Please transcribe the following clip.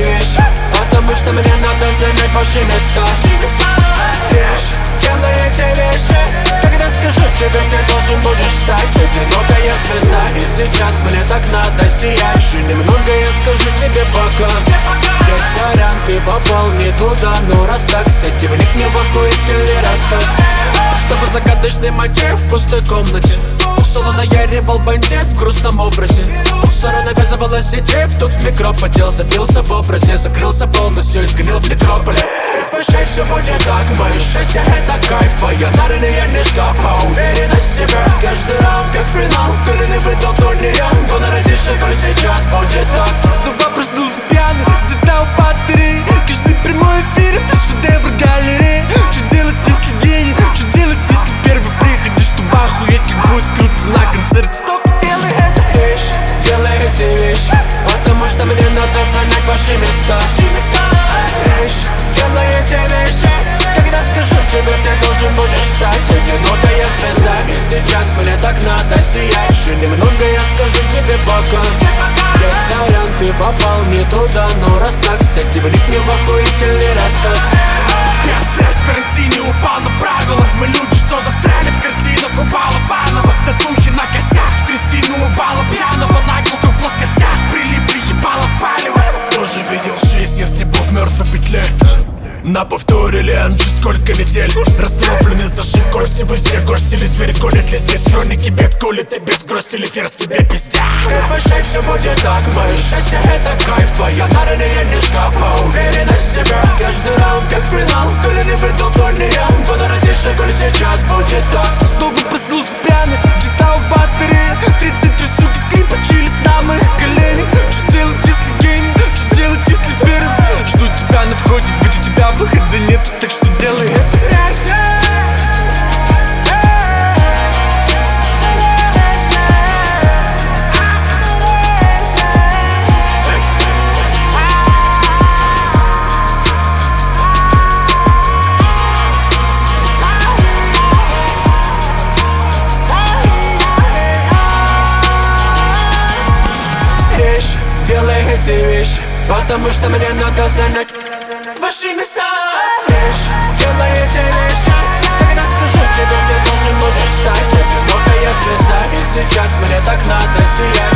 вещи, потому что мне надо занять ваши места. Вещь, делай эти вещи, когда скажу тебе, ты должен будешь стать одинокая звезда. И сейчас мне так надо, сияешь, и немного я скажу тебе пока. Я царян, ты попал не туда, но раз так, с этим вникни в охуительный рассказ. Чтобы загадочный мотив в пустой комнате, соло наяривал бандит в грустном образе. В ссору навязывалась и тип, тут в микро потел, забился в образе, закрылся полностью и сгнил в метрополе. Пошей, все будет так, мое счастье это кайф, твоя нарыная не шкаф, а уверенность в себе. Каждый раунд как финал, коли не выдал турнира, но народишься, коль сейчас будет так. Снова проснулся пьяный, где-то у батареи. Каждый прямой эфир это шедевр галереи. Что делать, если гений? Что делать, если первый приходишь, чтобы охуеть, как будет круто на концерте? Только делай это. Вещь, делай эти вещи, потому что мне надо занять ваши места. Вещь, делай эти вещи, когда скажу тебе, ты должен будешь стать одинокая звезда. И сейчас мне так надо, сияешь, и немного я скажу тебе пока. Я царян, ты попал не туда, но раз так, с этим вникни в охуительный рассказ. Я стрель в карантине, упал на правила. Мы люди, что застряли в картинах у Балабанова. Татухи на костях, в трясину упала пьяного. Наглухо в плоскостях, прилипли ебало в палево. Тоже видел жизнь, если был в мертвой петле. На повторе Леанджи сколько недель. Растроплены заши кости, везде гости или звери колят ли здесь хроники бед, коли ты без грости или ферзь тебе пиздя. Пошей, все будет так, мое счастье это кайф, твоя нарыная не шкаф, а уверенность в себе. Каждый раунд как финал, коли не выдал турнира, то народишься, коль сейчас будет так. Снова проснулся пьяный, где-то у батареи. 33 суки скрипа чилит на моих коленях. Что делать, если гений? Что делать, если первый? Жду тебя на входе, ведь у тебя выхода нету, так что делай это. Вещь, делай эти вещи, потому что мне надо занять ваши места. Вещь, делай эти вещи, когда скажу тебе, ты должен будешь стать одинокая звезда. И сейчас мне так надо, сияй.